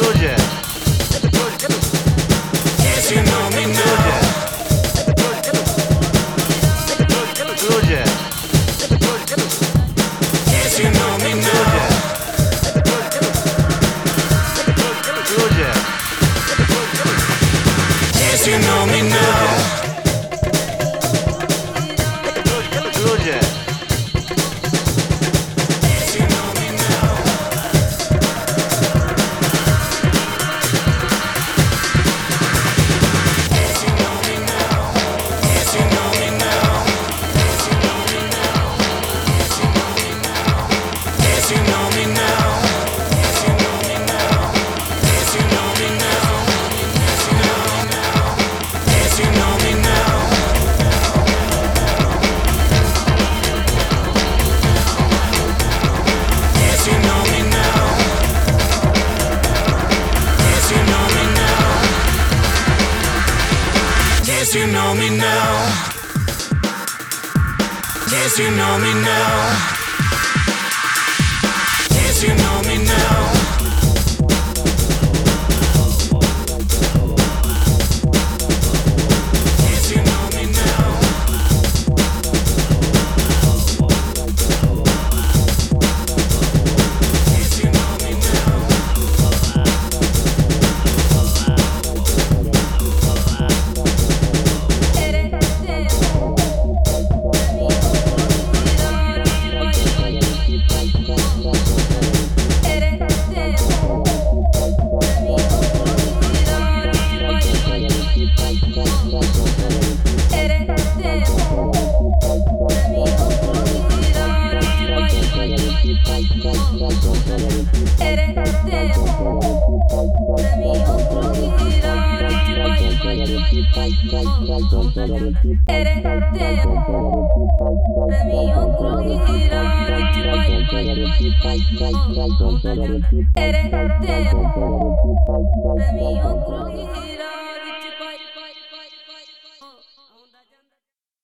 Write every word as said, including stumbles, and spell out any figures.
ludzie. Yes, you know me now. Ludzie. Yes, you know me now. Ludzie. Yes, you know me now. Ludzie. Yes, you know me now. Yes, you know me now. Yes, you know me now. Yes, you know me now. Yes, you know me now. Yes, you know me now. Yes, you know me now. Yes, you know me now. Yes, you know me now. Yes, you know me now. Yes, you know me now. Yes, you know me now. Yes, you know me now. Yes, you know me now. Yes, you know me now. Yes, you know me now. Eres